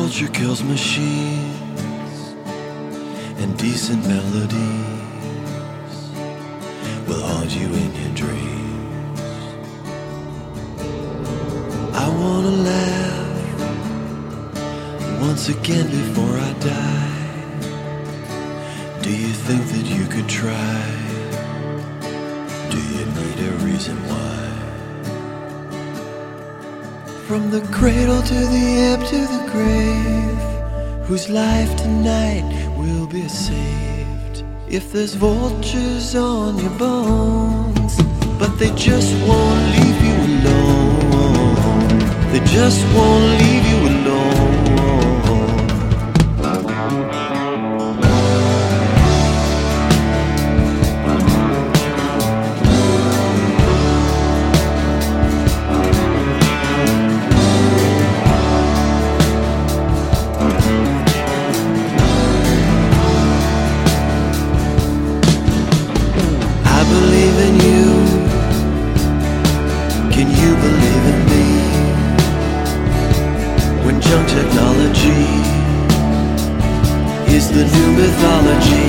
culture kills machines and decent melodies will haunt you in your dreams. I wanna laugh once again before I die. Do you think that you could try? Do you need a reason why? From the cradle to the ebb to the grave, whose life tonight will be saved? If there's vultures on your bones, but they just won't leave you alone. They just won't leave you alone. I believe in you. Can you believe in me? When junk technology is the new mythology,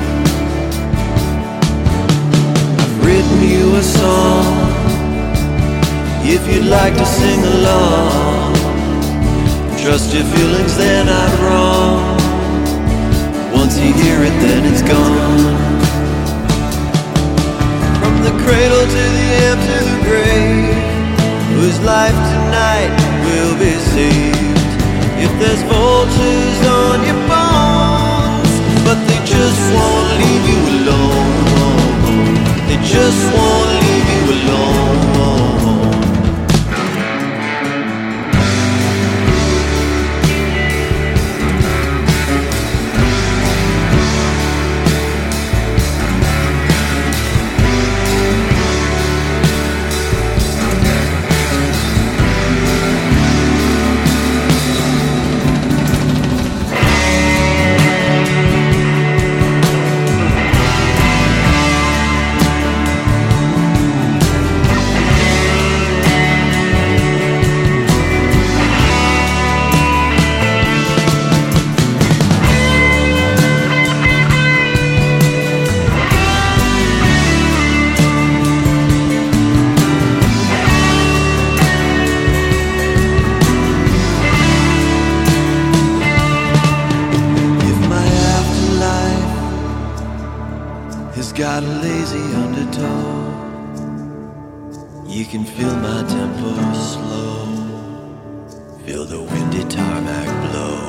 I've written you a song. If you'd like to sing along, trust your feelings, they're not wrong. Once you hear it, then it's gone. From the cradle to the ebb to the grave, whose life tonight will be saved? If there's vultures on your bones, but they just won't leave you alone. They just won't leave you alone. Has got a lazy undertow. You can feel my tempo slow, feel the windy tarmac blow.